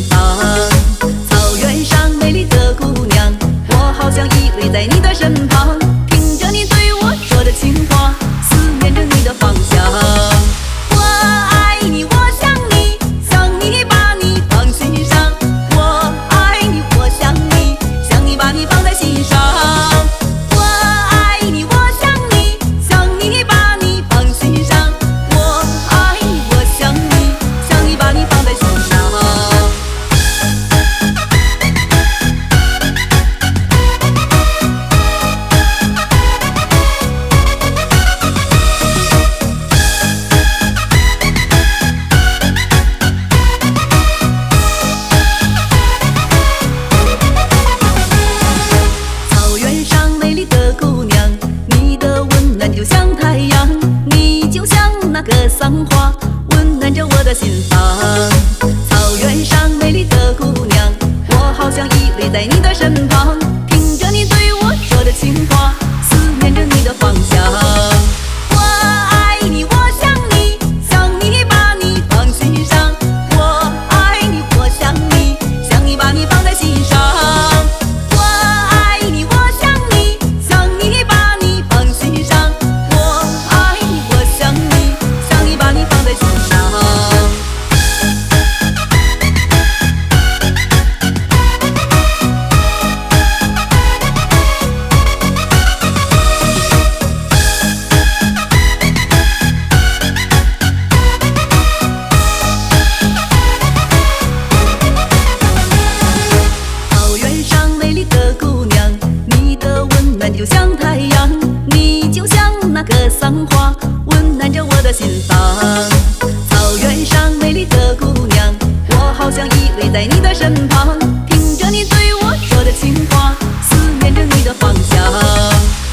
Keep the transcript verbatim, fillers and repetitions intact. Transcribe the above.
房。草原上美丽的姑娘，我好像依偎在你的身旁，听着你对我说的情话，思念着你的方向。我爱你，我想你，想你把你放心上。我爱你，我想你，想你把你放在心上。我爱你，我想你，想你把你放心上。我爱你，我想你，想你把你放在心上。草原上美丽的姑娘，你的温暖就像太阳，你就像那个桑花，温暖着我的心房。草原上美丽的姑娘，我好像依偎在你的身旁，听着你对我说的情话，思念着你的方向。我爱你，我想你，想你把你放心上。我爱你，我想你，想你把你放在心上。我爱你，我想你，想你把你放心上。我爱你，我想你，想你把你放在心上。草原上美丽的姑娘，你的温暖就像太阳，你就像那个桑花，温暖着我的心房。草原上美丽的姑娘，我好像依偎在你的身旁，听着你对我说的情话，思念着你的方向。